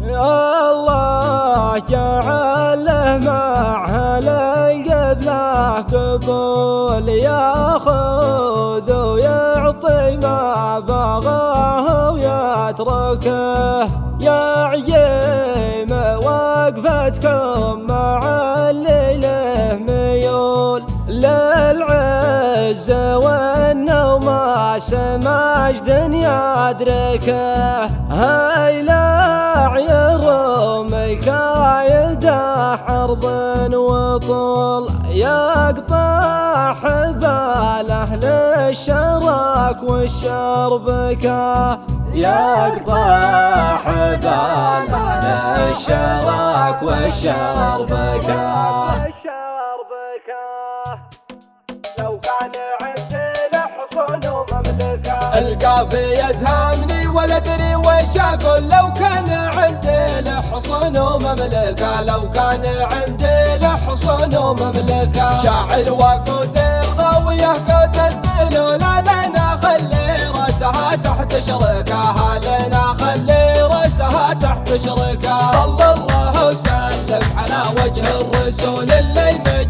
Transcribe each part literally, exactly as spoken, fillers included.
الله جعله مع هلين قبله قبول، ياخذ ويعطي ما بغاه ويتركه. يا عجيم وقفتكم مع اللي له ميول للعز والنوم سماج دنيا أدركه. هاي لا عيرومي كايده عرض وطول، يقطع حباله للشراك والشربكه. يقطع حباله للشراك والشربكه. لو كان عندي حصن ومملكه، القافي يزهمني ولا ادري ويش اقول. لو كان عندي له حصن ومملكه، لو كان عندي له حصن ومملكه. شاعر وقود الغاويه قد الذلول، لنا خلي راسها تحت شركها، لنا خلي راسها تحت شركها. صلى الله وسلم على وجه الرسول اللي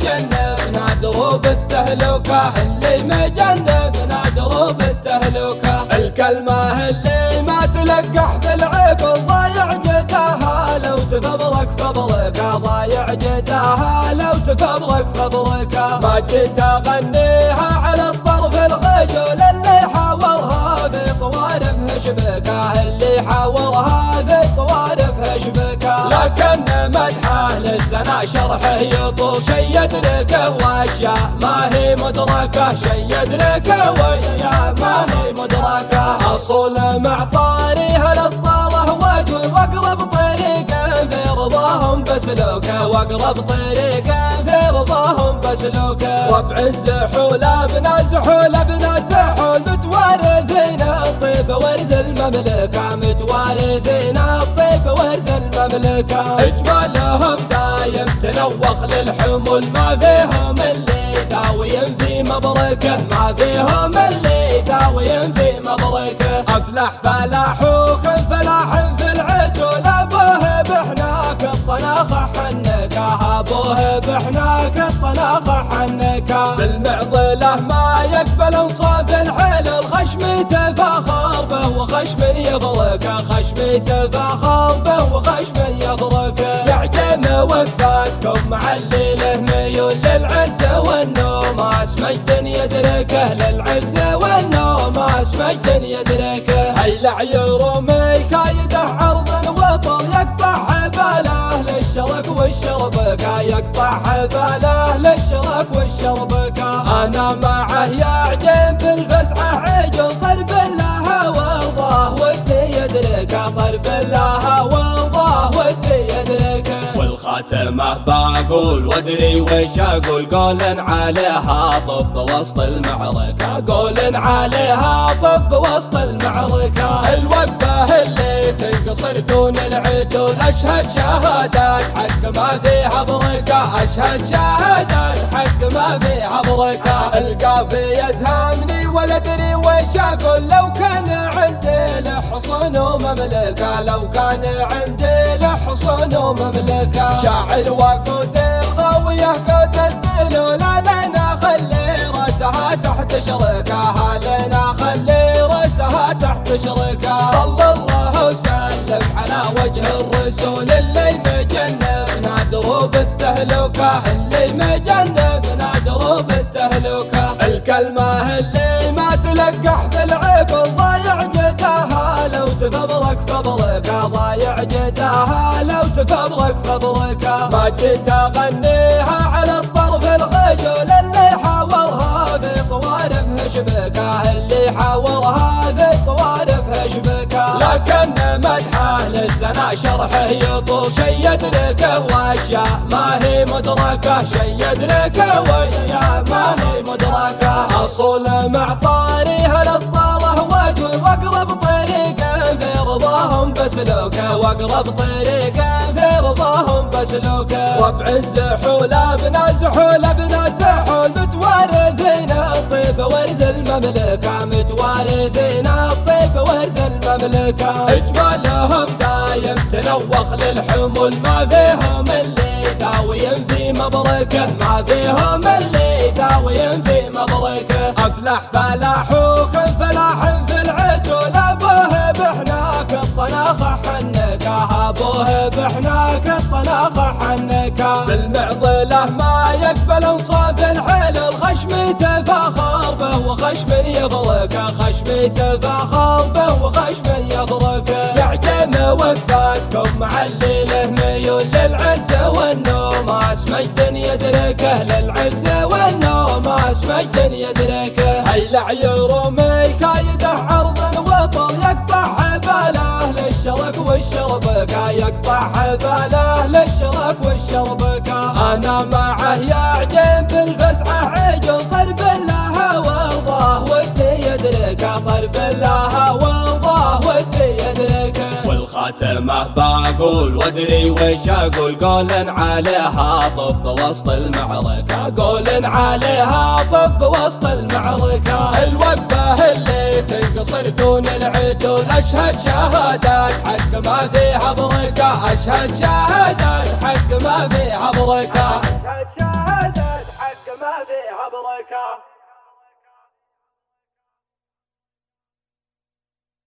مجنبنا دروب التهلكه، اللي مجنبنا دروب التهلكه. الكلمه اللي ما تلقح في العقل ضايع جداها، لو تفبرك فبركه ضايع جداها، لو تفبرك فبركه. ما جيت اغنيها على الطرف الخجول اللي حاورها في طوارفها شبكه، اللي حاورها في طوارفها شبكه. لكن مدحه للثنا شرحه يطول، شي يدركه واشياء ما هي مدركه، شي يدركه واشياء ما هي مدركه. اصول معطاريها للطاله وجه، واقرب طريقه في رضاهم بسلوكه، واقرب طريقه في رضاهم بسلوكه. ربع الزحول ابن زحول ابن زحول، متوارثين الطيب ورث المملكه، متوارثين الطيب ورث المملكه. اجمالهم دايم تنوخ للحمول، ما فيهم اللي ثاويين في مبركه، ما فيهم اللي ثاويين في مبركه. افلح فلاحوكم فلاح في العجول، ابوه بحناك الطناخه حنكه، ابوه بحناك الطناخه حنكه. بالمعضله ما يقبل انصاف الحيل، الخشم تفاخر به وخشم يضركه، خشم تفاخر به وخشم يضركه. يعجم وقفاتكم مع اللي له ميول للعز والنوماس مجد يدركه، للعز والنوماس مجد يدركه. هي لعيرومي كايده عرض وطل، يقطع حباله للشرك والشربكه، يقطع حباله للشرك والشربكه. انا معه يا عجيم بالفزعه عجل، طرب لها وارضاه ودي يدركه، طرب لها وارضاه ودي يدركه. والخاتمه بقول وادري ويش اقول، قول عليها طب وسط المعركه، قول عليها طب وسط المعركه. الوقفه اللي تنقصر دون العدول، اشهد شهادات حق ما فيها بركه، اشهد شهادات حق ما فيها بركه. القافي يزهمني ولا ادري ويش اقول. لو كان عندي له حصن ومملكه، لو كان عندي له حصن ومملكه. شاعر وقود الغاويه قد الذلول، لنا خلي راسها تحت شركها، لنا خلي راسها تحت شركها. صلى الله وسلم على وجه الرسول اللي مجنبنا دروب التهلكه، اللي مجنبنا دروب التهلكه. الكلمه اللي ما تلقح في العقل ضايع جداها، لو تفبرك فبركه ضايع جداها، لو تفبرك فبركه. ما جيت اغنيها على الطرف الخجول اللي حاورها في طوارفها شبكه، اللي حاورها في طوارفها شبكه. لكن مدحه للثنا شرحه يطول، شي يدركه واشياء ما هي مدركه، شي يدركه واشياء ما هي مدركه. اصول معطاريها للطاله وجه، واقرب طريقه في رضاهم بس مسلوكه، واقرب طريقه في رضاهم بسلوكه. ربع الزحول ابن الزحول ابن الزحول متوارثين الطيب ورث المملكه، متوارثين الطيب ورث المملكه. اجمالهم دايم تنوخ للحمول، ما فيهم اللي ثاويين في مبركه، ما فيهم اللي ثاويين في مبركه. افلح فلاح وكن فلاح في العجول، ابوه بحناك الطناخه حنكه، ابوه بحناك الطناخه حنكه. بالمعضله ما يقبل انصاف الحيل، الخشم تفاخر به وخشم يفركه، خشم تفاخر به وخشم يفركه. يعجم وقفاتكم مع الليله ميول للعز والنوماس، مجد يدركه للعز والنوماس، مجد يدركه. هيلع يرومي كايده عرض الوطن، يقطع حباله للشرك والشربكه، يقطع حباله للشرك والشربكه. انا معه يعجب بالفزعه عجل، طرب الله وارضاه ودي يدركه، طرب الله وارضاه ودي يدركه. والخاتمه بقول وادري وش اقول، قول عليها طب وسط المعركه، قول عليها طب وسط المعركه. الوقفه اللي تنقصر دون العدول، اشهد شهادات حق ما فيها بركه، اشهد شهادات حق ما فيها بركه، اشهد شهادات حق ما فيها بركه.